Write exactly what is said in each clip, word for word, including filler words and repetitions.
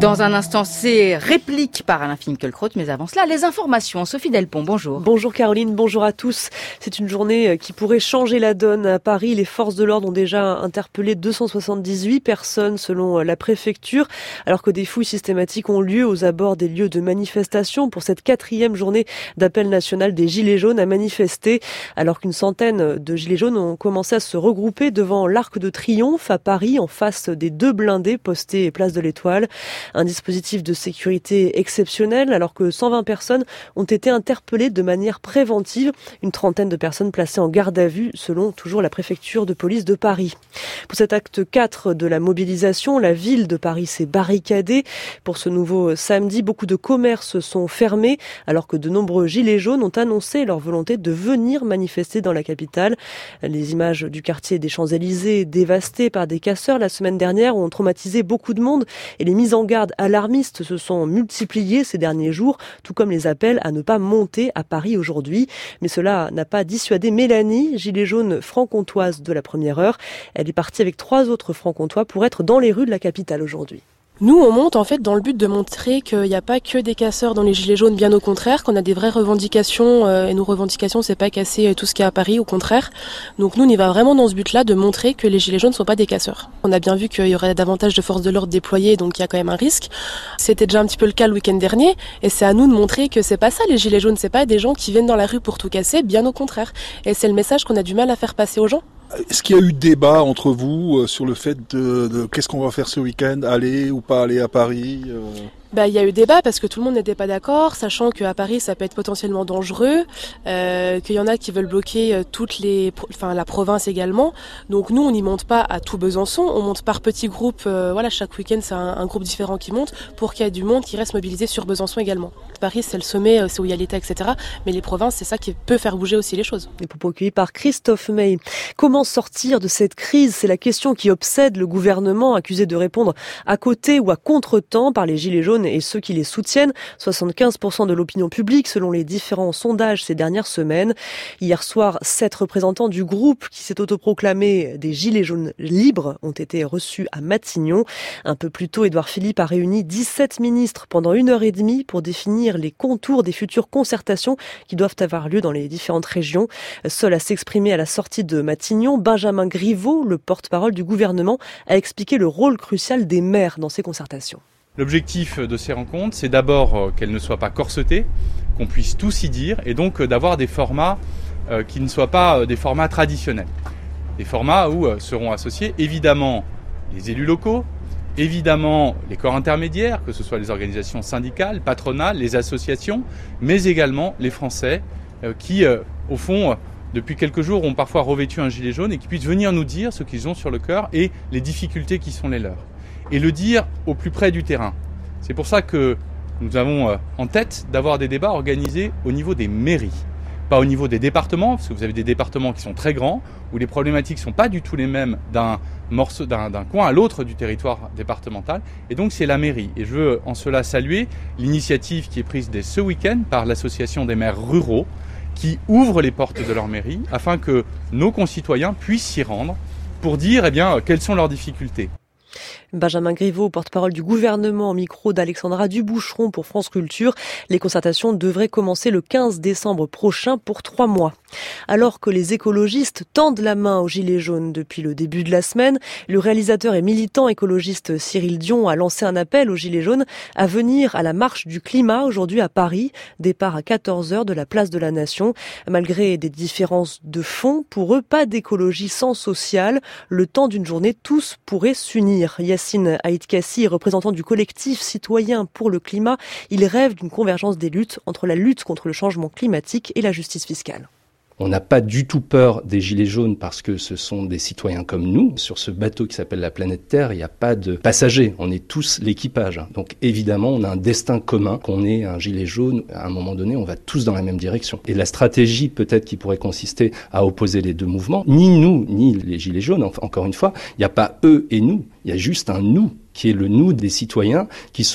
Dans un instant, c'est réplique par Alain Finkielkraut, mais avant cela, les informations. Sophie Delpont, bonjour. Bonjour Caroline, bonjour à tous. C'est une journée qui pourrait changer la donne. À Paris, les forces de l'ordre ont déjà interpellé deux cent soixante-dix-huit personnes selon la préfecture, alors que des fouilles systématiques ont lieu aux abords des lieux de manifestation pour cette quatrième journée d'appel national des Gilets jaunes à manifester, alors qu'une centaine de Gilets jaunes ont commencé à se regrouper devant l'Arc de Triomphe à Paris, en face des deux blindés postés place de l'Étoile. Un dispositif de sécurité exceptionnel, alors que cent vingt personnes ont été interpellées de manière préventive. Une trentaine de personnes placées en garde à vue, selon toujours la préfecture de police de Paris. Pour cet acte quatre de la mobilisation, la ville de Paris s'est barricadée. Pour ce nouveau samedi, beaucoup de commerces sont fermés, alors que de nombreux gilets jaunes ont annoncé leur volonté de venir manifester dans la capitale. Les images du quartier des Champs-Élysées, dévasté par des casseurs la semaine dernière, ont traumatisé beaucoup de monde, et les mises en garde alarmistes se sont multipliées ces derniers jours, tout comme les appels à ne pas monter à Paris aujourd'hui. Mais cela n'a pas dissuadé Mélanie, gilet jaune franc-comtoise de la première heure. Elle est partie avec trois autres franc-comtois pour être dans les rues de la capitale aujourd'hui. Nous, on monte en fait dans le but de montrer qu'il n'y a pas que des casseurs dans les gilets jaunes, bien au contraire, qu'on a des vraies revendications, euh, et nos revendications, c'est pas casser tout ce qu'il y a à Paris, au contraire. Donc nous, on y va vraiment dans ce but-là de montrer que les gilets jaunes ne sont pas des casseurs. On a bien vu qu'il y aurait davantage de forces de l'ordre déployées, donc il y a quand même un risque. C'était déjà un petit peu le cas le week-end dernier, et c'est à nous de montrer que c'est pas ça les gilets jaunes, c'est pas des gens qui viennent dans la rue pour tout casser, bien au contraire. Et c'est le message qu'on a du mal à faire passer aux gens. Est-ce qu'il y a eu débat entre vous sur le fait de, de qu'est-ce qu'on va faire ce week-end, aller ou pas aller à Paris euh... Bah, il y a eu débat parce que tout le monde n'était pas d'accord, sachant qu'à Paris ça peut être potentiellement dangereux, euh, qu'il y en a qui veulent bloquer toutes les, enfin la province également. Donc nous on n'y monte pas à tout Besançon, on monte par petits groupes. Euh, voilà, chaque week-end c'est un, un groupe différent qui monte pour qu'il y ait du monde qui reste mobilisé sur Besançon également. Paris c'est le sommet, c'est où il y a l'État, et cetera. Mais les provinces c'est ça qui peut faire bouger aussi les choses. Les propos accueillis par Christophe May. Comment sortir de cette crise? C'est la question qui obsède le gouvernement, accusé de répondre à côté ou à contre-temps par les Gilets jaunes et ceux qui les soutiennent. soixante-quinze pour cent de l'opinion publique selon les différents sondages ces dernières semaines. Hier soir, sept représentants du groupe qui s'est autoproclamé des Gilets jaunes libres ont été reçus à Matignon. Un peu plus tôt, Édouard Philippe a réuni dix-sept ministres pendant une heure et demie pour définir les contours des futures concertations qui doivent avoir lieu dans les différentes régions. Seul à s'exprimer à la sortie de Matignon, Benjamin Griveaux, le porte-parole du gouvernement, a expliqué le rôle crucial des maires dans ces concertations. L'objectif de ces rencontres, c'est d'abord qu'elles ne soient pas corsetées, qu'on puisse tous y dire, et donc d'avoir des formats euh, qui ne soient pas des formats traditionnels. Des formats où euh, seront associés évidemment les élus locaux, évidemment les corps intermédiaires, que ce soit les organisations syndicales, patronales, les associations, mais également les Français euh, qui, euh, au fond, euh, depuis quelques jours, ont parfois revêtu un gilet jaune et qui puissent venir nous dire ce qu'ils ont sur le cœur et les difficultés qui sont les leurs. Et le dire au plus près du terrain. C'est pour ça que nous avons en tête d'avoir des débats organisés au niveau des mairies. Pas au niveau des départements, parce que vous avez des départements qui sont très grands, où les problématiques ne sont pas du tout les mêmes d'un morceau, d'un, d'un coin à l'autre du territoire départemental. Et donc c'est la mairie. Et je veux en cela saluer l'initiative qui est prise dès ce week-end par l'association des maires ruraux, qui ouvre les portes de leur mairie afin que nos concitoyens puissent s'y rendre pour dire eh bien, quelles sont leurs difficultés. Benjamin Griveaux, porte-parole du gouvernement, au micro d'Alexandra Duboucheron pour France Culture. Les concertations devraient commencer le quinze décembre prochain pour trois mois. Alors que les écologistes tendent la main aux Gilets jaunes depuis le début de la semaine, le réalisateur et militant écologiste Cyril Dion a lancé un appel aux Gilets jaunes à venir à la marche du climat aujourd'hui à Paris, départ à quatorze heures de la place de la Nation. Malgré des différences de fond, pour eux, pas d'écologie sans social. Le temps d'une journée, tous pourraient s'unir. Yacine Haït-Kassi, représentant du collectif citoyen pour le climat, il rêve d'une convergence des luttes entre la lutte contre le changement climatique et la justice fiscale. On n'a pas du tout peur des gilets jaunes parce que ce sont des citoyens comme nous. Sur ce bateau qui s'appelle la planète Terre, il n'y a pas de passagers. On est tous l'équipage. Donc évidemment, on a un destin commun. Qu'on ait un gilet jaune, à un moment donné, on va tous dans la même direction. Et la stratégie peut-être qui pourrait consister à opposer les deux mouvements, ni nous, ni les gilets jaunes, encore une fois, il n'y a pas eux et nous. Il y a juste un nous qui est le nous des citoyens qui sont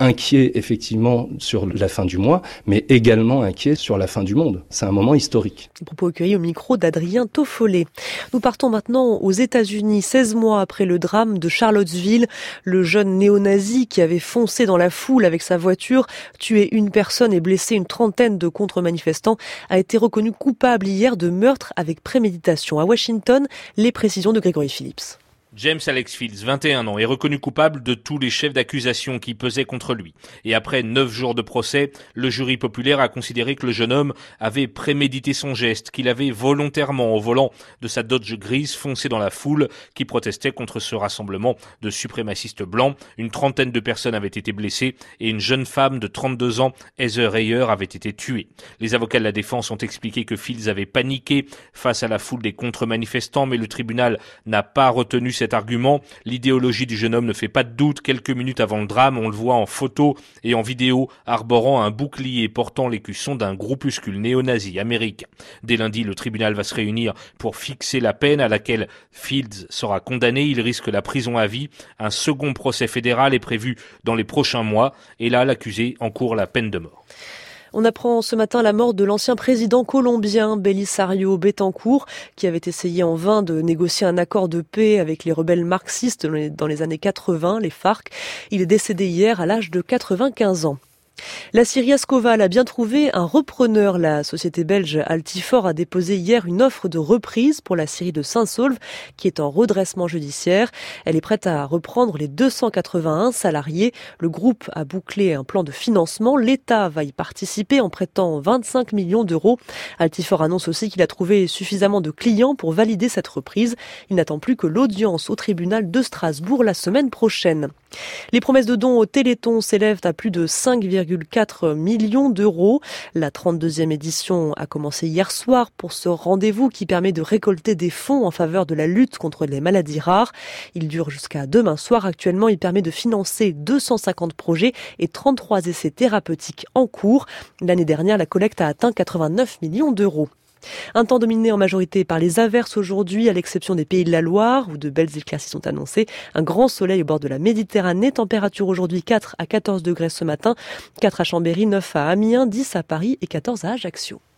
inquiets effectivement sur la fin du mois, mais également inquiets sur la fin du monde. C'est un moment historique. Propos recueillis au micro d'Adrien Toffollet. Nous partons maintenant aux États-Unis, seize mois après le drame de Charlottesville. Le jeune néo-nazi qui avait foncé dans la foule avec sa voiture, tué une personne et blessé une trentaine de contre-manifestants, a été reconnu coupable hier de meurtre avec préméditation. À Washington, les précisions de Grégory Phillips. James Alex Fields, vingt et un ans, est reconnu coupable de tous les chefs d'accusation qui pesaient contre lui. Et après neuf jours de procès, le jury populaire a considéré que le jeune homme avait prémédité son geste, qu'il avait volontairement, au volant de sa Dodge grise, foncé dans la foule qui protestait contre ce rassemblement de suprémacistes blancs. Une trentaine de personnes avaient été blessées et une jeune femme de trente-deux ans, Heather Heyer, avait été tuée. Les avocats de la défense ont expliqué que Fields avait paniqué face à la foule des contre-manifestants, mais le tribunal n'a pas retenu cet argument. L'idéologie du jeune homme ne fait pas de doute. Quelques minutes avant le drame, on le voit en photo et en vidéo arborant un bouclier portant l'écusson d'un groupuscule néo-nazi américain. Dès lundi, le tribunal va se réunir pour fixer la peine à laquelle Fields sera condamné. Il risque la prison à vie. Un second procès fédéral est prévu dans les prochains mois et là, l'accusé encourt la peine de mort. On apprend ce matin la mort de l'ancien président colombien Belisario Betancourt, qui avait essayé en vain de négocier un accord de paix avec les rebelles marxistes dans les années quatre-vingts, les FARC. Il est décédé hier à l'âge de quatre-vingt-quinze ans. La scierie Ascoval a bien trouvé un repreneur. La société belge Altifort a déposé hier une offre de reprise pour la scierie de Saint-Saulve qui est en redressement judiciaire. Elle est prête à reprendre les deux cent quatre-vingt-un salariés. Le groupe a bouclé un plan de financement. L'État va y participer en prêtant vingt-cinq millions d'euros. Altifort annonce aussi qu'il a trouvé suffisamment de clients pour valider cette reprise. Il n'attend plus que l'audience au tribunal de Strasbourg la semaine prochaine. Les promesses de dons au Téléthon s'élèvent à plus de cinq virgule quatre millions d'euros. La trente-deuxième édition a commencé hier soir pour ce rendez-vous qui permet de récolter des fonds en faveur de la lutte contre les maladies rares. Il dure jusqu'à demain soir. Actuellement, il permet de financer deux cent cinquante projets et trente-trois essais thérapeutiques en cours. L'année dernière, la collecte a atteint quatre-vingt-neuf millions d'euros. Un temps dominé en majorité par les averses aujourd'hui, à l'exception des Pays de la Loire, où de belles éclaircies sont annoncées. Un grand soleil au bord de la Méditerranée. Température aujourd'hui quatre à quatorze degrés ce matin. quatre à Chambéry, neuf à Amiens, dix à Paris et quatorze à Ajaccio.